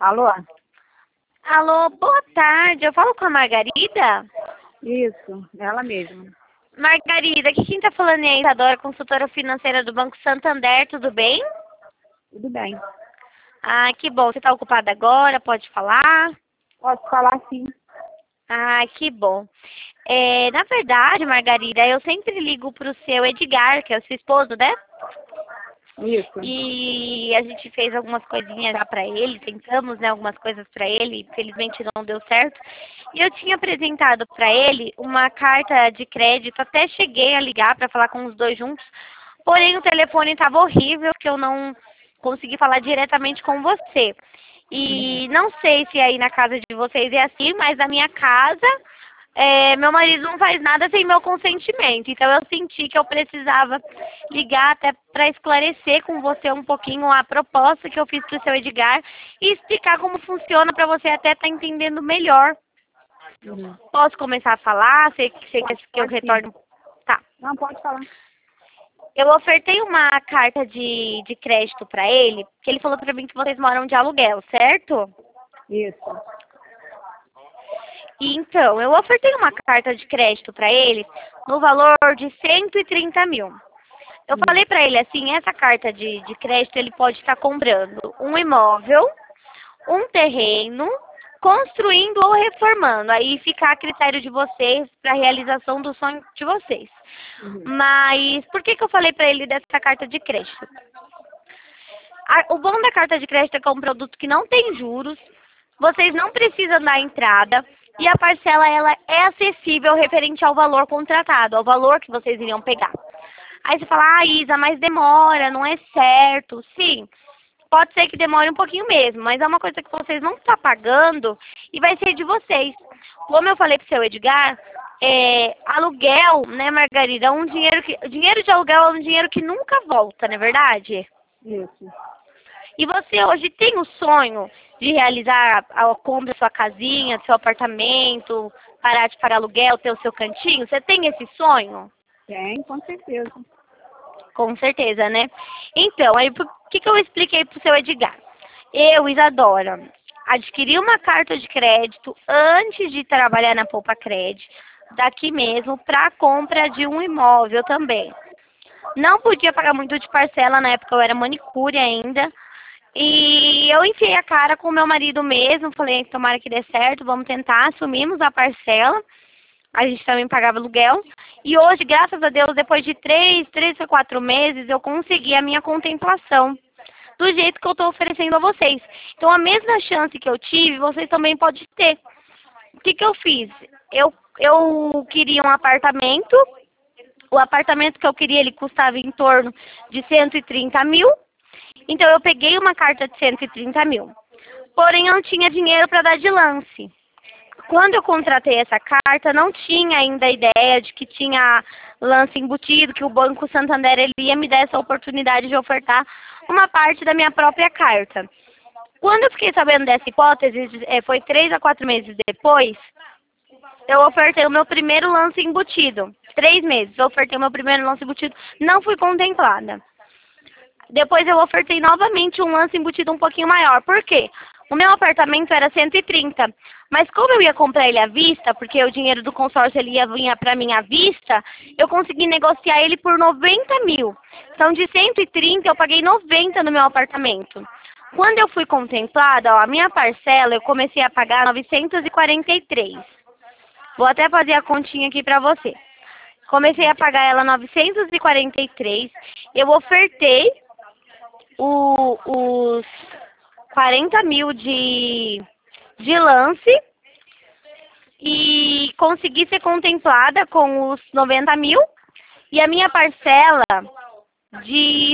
Alô? Alô, boa tarde. Eu falo com a Margarida? Isso, ela mesma. Margarida, aqui quem tá falando é a Isadora, consultora financeira do Banco Santander, tudo bem? Tudo bem. Ah, que bom. Você tá ocupada agora? Pode falar? Posso falar sim. Ah, que bom. Na verdade, Margarida, eu sempre ligo pro seu Edgar, que é o seu esposo, né? Isso. E a gente fez algumas coisinhas já pra ele, tentamos, né, algumas coisas pra ele, infelizmente não deu certo. E eu tinha apresentado pra ele uma carta de crédito, até cheguei a ligar pra falar com os dois juntos, porém o telefone estava horrível, que eu não consegui falar diretamente com você. E não sei se aí na casa de vocês é assim, mas na minha casa, meu marido não faz nada sem meu consentimento. Então eu senti que eu precisava ligar até para esclarecer com você um pouquinho a proposta que eu fiz para o seu Edgar e explicar como funciona para você até estar entendendo melhor. Uhum. Posso começar a falar? Você quer que eu Pode sim. retorne? Tá. Não, pode falar. Eu ofertei uma carta de crédito para ele, que ele falou para mim que vocês moram de aluguel, certo? Isso. E então, eu ofertei uma carta de crédito para ele no valor de 130 mil. Eu falei para ele assim, essa carta de crédito ele pode estar comprando um imóvel, um terreno, construindo ou reformando. Aí fica a critério de vocês para a realização do sonho de vocês. Mas por que eu falei para ele dessa carta de crédito? O bom da carta de crédito é que é um produto que não tem juros, vocês não precisam dar entrada e a parcela ela é acessível referente ao valor contratado, ao valor que vocês iriam pegar. Aí você fala, Isa, mas demora, não é certo. Sim, pode ser que demore um pouquinho mesmo, mas é uma coisa que vocês não estão pagando e vai ser de vocês. Como eu falei pro seu Edgar, aluguel, né, Margarida, é um dinheiro de aluguel é um dinheiro que nunca volta, não é verdade? Isso. E você hoje tem o sonho de realizar a compra da sua casinha, do seu apartamento, parar de pagar aluguel, ter o seu cantinho? Você tem esse sonho? Tem, com certeza. Com certeza, né? Então, aí por que eu expliquei pro seu Edgar? Eu, Isadora, adquiri uma carta de crédito antes de trabalhar na Poupa Cred, daqui mesmo, para a compra de um imóvel também. Não podia pagar muito de parcela, na época eu era manicure ainda. E eu enfiei a cara com o meu marido mesmo, falei, tomara que dê certo, vamos tentar, assumimos a parcela. A gente também pagava aluguel. E hoje, graças a Deus, depois de 3 a 4 meses, eu consegui a minha contemplação. Do jeito que eu estou oferecendo a vocês. Então, a mesma chance que eu tive, vocês também podem ter. O que eu fiz? Eu queria um apartamento. O apartamento que eu queria, ele custava em torno de 130 mil. Então, eu peguei uma carta de 130 mil. Porém, eu não tinha dinheiro para dar de lance. Quando eu contratei essa carta, não tinha ainda a ideia de que tinha lance embutido, que o Banco Santander ele ia me dar essa oportunidade de ofertar uma parte da minha própria carta. Quando eu fiquei sabendo dessa hipótese, foi 3 a 4 meses depois, eu ofertei o meu primeiro lance embutido. 3 meses, eu ofertei o meu primeiro lance embutido, não fui contemplada. Depois eu ofertei novamente um lance embutido um pouquinho maior. Por quê? O meu apartamento era 130, mas como eu ia comprar ele à vista, porque o dinheiro do consórcio ele ia vir para mim à vista, eu consegui negociar ele por 90 mil. Então de 130 eu paguei 90 no meu apartamento. Quando eu fui contemplada, a minha parcela eu comecei a pagar 943. Vou até fazer a continha aqui para você. Comecei a pagar ela 943, eu ofertei os 40 mil de lance e consegui ser contemplada com os 90 mil e a minha parcela de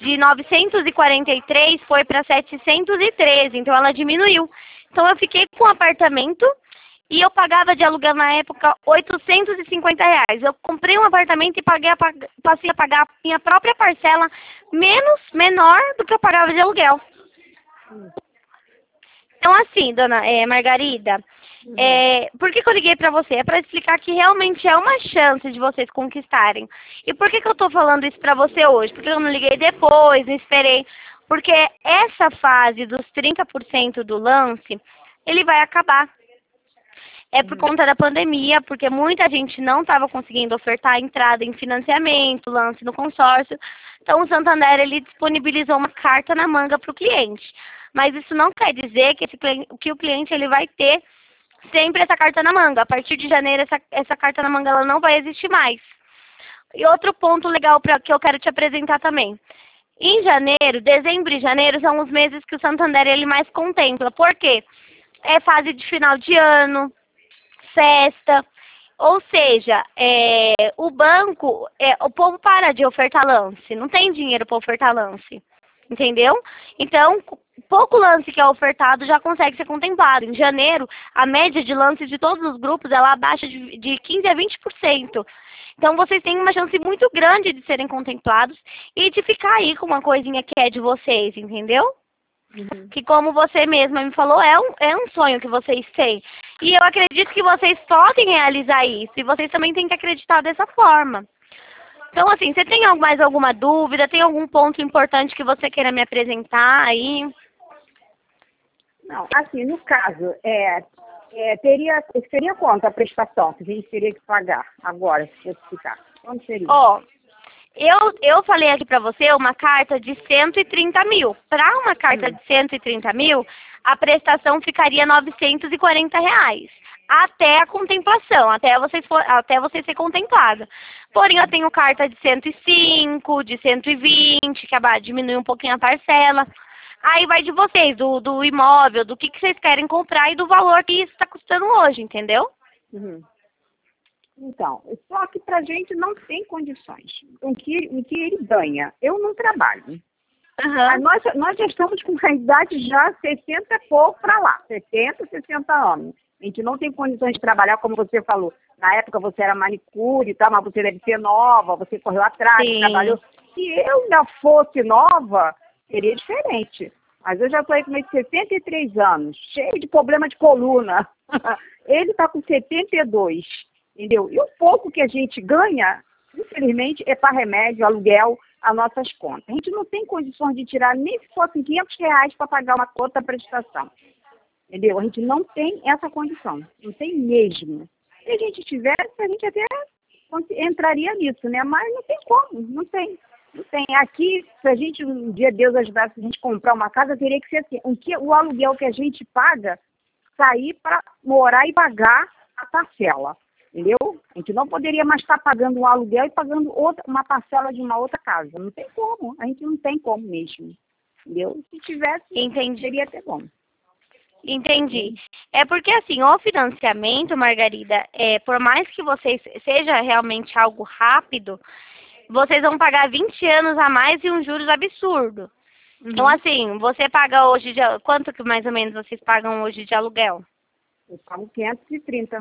943 foi para 713, então ela diminuiu. Então eu fiquei com o apartamento e eu pagava de aluguel na época R$ 850. Eu comprei um apartamento e passei a pagar a minha própria parcela menor do que eu pagava de aluguel. Então assim, dona Margarida, por que eu liguei para você? É para explicar que realmente é uma chance de vocês conquistarem. E por que eu estou falando isso para você hoje? Porque eu não liguei depois, não esperei. Porque essa fase dos 30% do lance, ele vai acabar. É por conta da pandemia, porque muita gente não estava conseguindo ofertar entrada em financiamento, lance no consórcio. Então, o Santander ele disponibilizou uma carta na manga para o cliente. Mas isso não quer dizer que o cliente ele vai ter sempre essa carta na manga. A partir de janeiro, essa carta na manga ela não vai existir mais. E outro ponto legal que eu quero te apresentar também. Em janeiro, dezembro e janeiro são os meses que o Santander ele mais contempla. Por quê? É fase de final de ano, festa, ou seja, o banco, o povo para de ofertar lance, não tem dinheiro para ofertar lance, entendeu? Então, pouco lance que é ofertado já consegue ser contemplado. Em janeiro, a média de lances de todos os grupos, ela abaixa de 15% a 20%. Então, vocês têm uma chance muito grande de serem contemplados e de ficar aí com uma coisinha que é de vocês, entendeu? Uhum. Que como você mesma me falou, é um sonho que vocês têm. E eu acredito que vocês podem realizar isso. E vocês também têm que acreditar dessa forma. Então, assim, você tem mais alguma dúvida? Tem algum ponto importante que você queira me apresentar aí? Não, assim, no caso, seria quanto a prestação que a gente teria que pagar agora, se fosse ficar? Quanto seria? Ó, eu falei aqui pra você uma carta de 130 mil. Para uma carta de 130 mil, a prestação ficaria R$ 940. Até a contemplação, até você ser contemplada. Porém, eu tenho carta de 105, de 120, que diminui um pouquinho a parcela. Aí vai de vocês, do imóvel, do que vocês querem comprar e do valor que isso está custando hoje, entendeu? Uhum. Então, só que pra gente não tem condições. O que ele ganha? Eu não trabalho. Uhum. Nós já estamos com a idade já 60 e pouco para lá, 70, 60 anos. A gente não tem condições de trabalhar, como você falou. Na época você era manicure e tal, mas você deve ser nova, você correu atrás, Sim. trabalhou. Se eu ainda fosse nova, seria diferente. Mas eu já estou aí com meus 63 anos, cheio de problema de coluna. Ele está com 72, entendeu? E o pouco que a gente ganha, infelizmente, é para remédio, aluguel, as nossas contas. A gente não tem condições de tirar nem se fossem R$ 500 para pagar uma outra prestação. Entendeu? A gente não tem essa condição. Não tem mesmo. Se a gente tivesse, a gente até entraria nisso, né? Mas não tem como, não tem. Não tem. Aqui, se a gente, um dia Deus ajudasse a gente comprar uma casa, teria que ser assim. O aluguel que a gente paga, sair para morar e pagar a parcela. Entendeu? A gente não poderia mais estar pagando um aluguel e pagando uma parcela de uma outra casa. Não tem como. A gente não tem como mesmo. Entendeu? Se tivesse, Entendi. seria até bom. Entendi. É porque, assim, o financiamento, Margarida, por mais que seja realmente algo rápido, vocês vão pagar 20 anos a mais e um juros absurdo. Então, assim, você paga hoje, quanto que mais ou menos vocês pagam hoje de aluguel? Eu pago 530.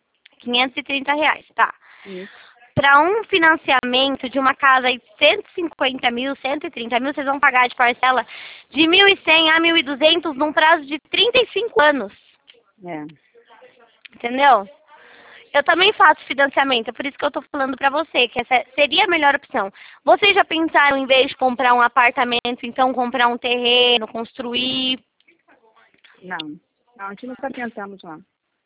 R$ 530, tá. Isso. Para um financiamento de uma casa de 150 mil, 130 mil, vocês vão pagar de parcela de 1.100 a 1.200 num prazo de 35 anos. É. Entendeu? Eu também faço financiamento, é por isso que eu estou falando para você, que essa seria a melhor opção. Vocês já pensaram, em vez de comprar um apartamento, então comprar um terreno, construir? Não, a gente nunca tentamos lá.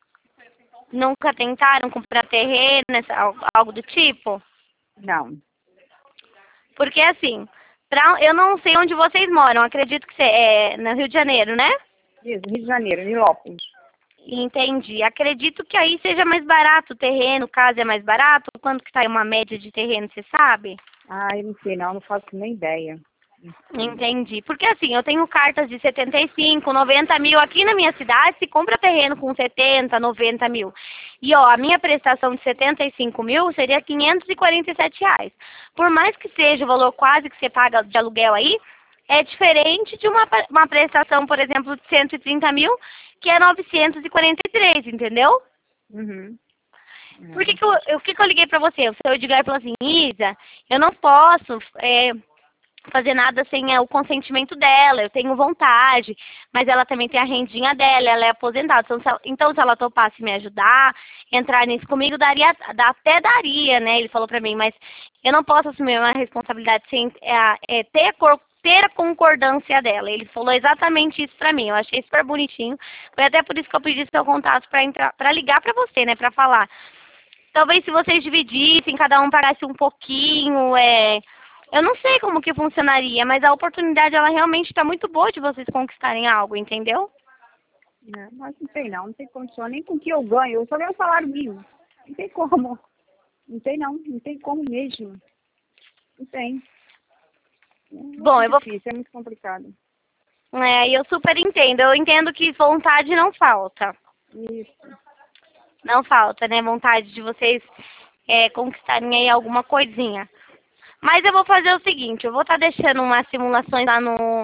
Nunca tentaram comprar terreno, algo do tipo? Não. Porque assim, eu não sei onde vocês moram, acredito que é no Rio de Janeiro, né? Isso, Rio de Janeiro, Nilópolis. Entendi. Acredito que aí seja mais barato o terreno, casa é mais barato. Quanto que tá aí uma média de terreno, você sabe? Ah, eu não sei não faço nem ideia. Entendi. Porque assim, eu tenho cartas de 75, 90 mil aqui na minha cidade, se compra terreno com 70, 90 mil. E ó, a minha prestação de 75 mil seria R$ 547. Por mais que seja o valor quase que você paga de aluguel aí, é diferente de uma prestação, por exemplo, de 130 mil, que é 943, entendeu? Uhum. Por que que eu liguei pra você? O seu Edgar falou assim, Isa, eu não posso fazer nada sem o consentimento dela, eu tenho vontade, mas ela também tem a rendinha dela, ela é aposentada. Então, se ela topasse me ajudar, entrar nisso comigo, até daria, né? Ele falou pra mim, mas eu não posso assumir uma responsabilidade sem ter ter a concordância dela. Ele falou exatamente isso pra mim. Eu achei super bonitinho. Foi até por isso que eu pedi seu contato pra ligar pra você, né? Pra falar. Talvez se vocês dividissem, cada um pagasse um pouquinho, eu não sei como que funcionaria, mas a oportunidade, ela realmente tá muito boa de vocês conquistarem algo, entendeu? Mas não tem condição, nem com o que eu ganho. Eu só ganho salário mínimo. Não tem como. Não tem como mesmo. Não tem. Bom, eu vou... difícil, é muito complicado. Eu super entendo. Eu entendo que vontade não falta. Isso. Não falta, né? Vontade de vocês conquistarem aí alguma coisinha. Mas eu vou fazer o seguinte, eu vou estar deixando umas simulações lá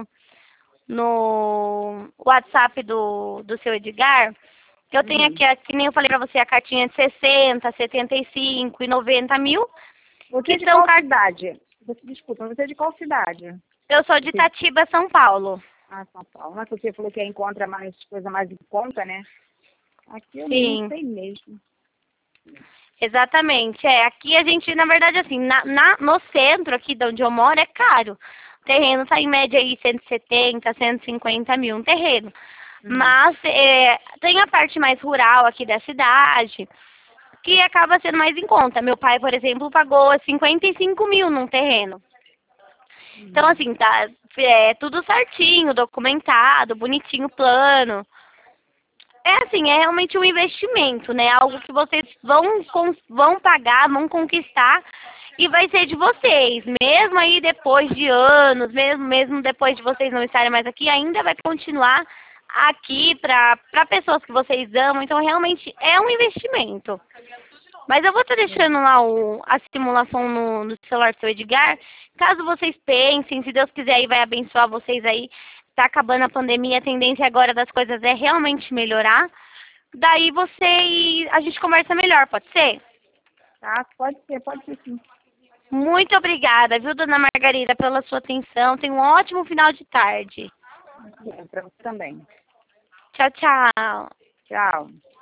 no WhatsApp do seu Edgar. Que eu tenho aqui, que nem eu falei pra você, a cartinha de 60, 75 e 90 mil. Você é de qual cidade? Desculpa, você é de qual cidade? Eu sou de Itatiba, São Paulo. Ah, São Paulo. Mas você falou que encontra mais coisa mais em conta, né? Aqui eu Sim. não sei mesmo. Exatamente. Aqui a gente, na verdade, assim, no centro aqui de onde eu moro é caro. O terreno tá em média aí 170, 150 mil um terreno. Mas tem a parte mais rural aqui da cidade, que acaba sendo mais em conta. Meu pai, por exemplo, pagou 55 mil num terreno. Então, assim, tá tudo certinho, documentado, bonitinho, plano. Assim, é realmente um investimento, né? Algo que vocês vão pagar, vão conquistar e vai ser de vocês. Mesmo aí depois de anos, mesmo depois de vocês não estarem mais aqui, ainda vai continuar aqui para pessoas que vocês amam. Então, realmente é um investimento. Mas eu vou estar deixando lá a simulação no celular do seu Edgar. Caso vocês pensem, se Deus quiser aí vai abençoar vocês aí. Tá acabando a pandemia, a tendência agora das coisas é realmente melhorar. Daí a gente conversa melhor, pode ser? Tá, pode ser sim. Muito obrigada, viu, dona Margarida, pela sua atenção. Tenha um ótimo final de tarde. Para você também. Tchau, tchau. Tchau.